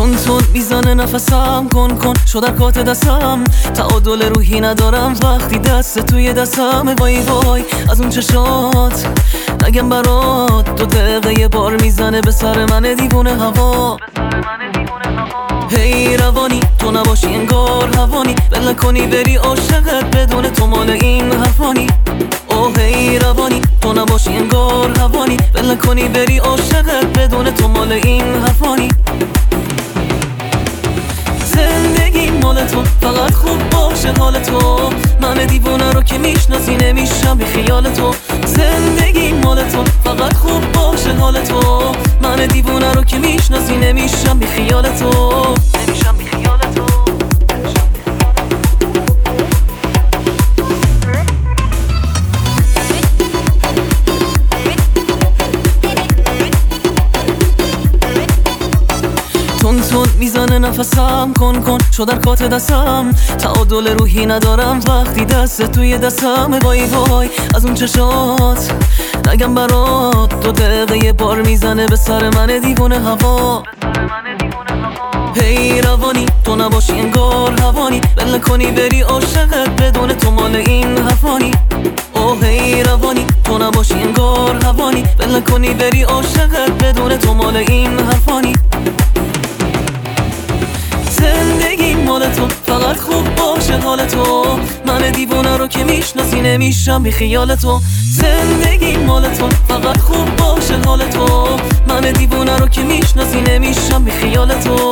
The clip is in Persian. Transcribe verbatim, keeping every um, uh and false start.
تون تون میزنه نفسم، کن کن شد حرکات دستم، تعادل روحی ندارم وقتی دست توی دستم. وای وای از اون چشات نگم برات، دو دقیقه یه بار میزنه به سر من دیوونه هوا. هی روانی تو نباشی انگار هوانی، بل کنی بری عاشقت بدون تو مال این حرفانی. اوه هی روانی تو نباشی انگار هوانی، بل کنی بری عاشقت بدون تو مال این حرفانی. زندگی مال تو فقط خوب باشه حال تو، من دیوونه رو که میشناسی نمیشم بی خیال تو. زندگی مال تو فقط خوب باشه حال تو، من دیوونه رو که میشناسی نمیشم بی خیال تو. نمیشم بی خیال تو. تون تون میزنه نفسم، کن کن شد حرکات دستم، تعادل روحی ندارم وقتی دست توی دستم. وای وای از اون چشات نگم برات، دو دقیقه یه بار میزنه به سر من دیوونه هوا. هی روانی تو نباشی انگار هوانی، بل کنی بری عاشقت بدون تو مال این حرفانی. اوه هی روانی تو نباشی انگار هوانی، بل کنی بری عاشقت بدون تو مال این حرفانی. زندگی مال تو فقط خوب باشه حال تو، من دیوونه رو که میشناسی نمیشم بی خیال تو. زندگی مال تو فقط خوب باشه حال تو، من دیوونه رو که میشناسی نمیشم بی خیال تو.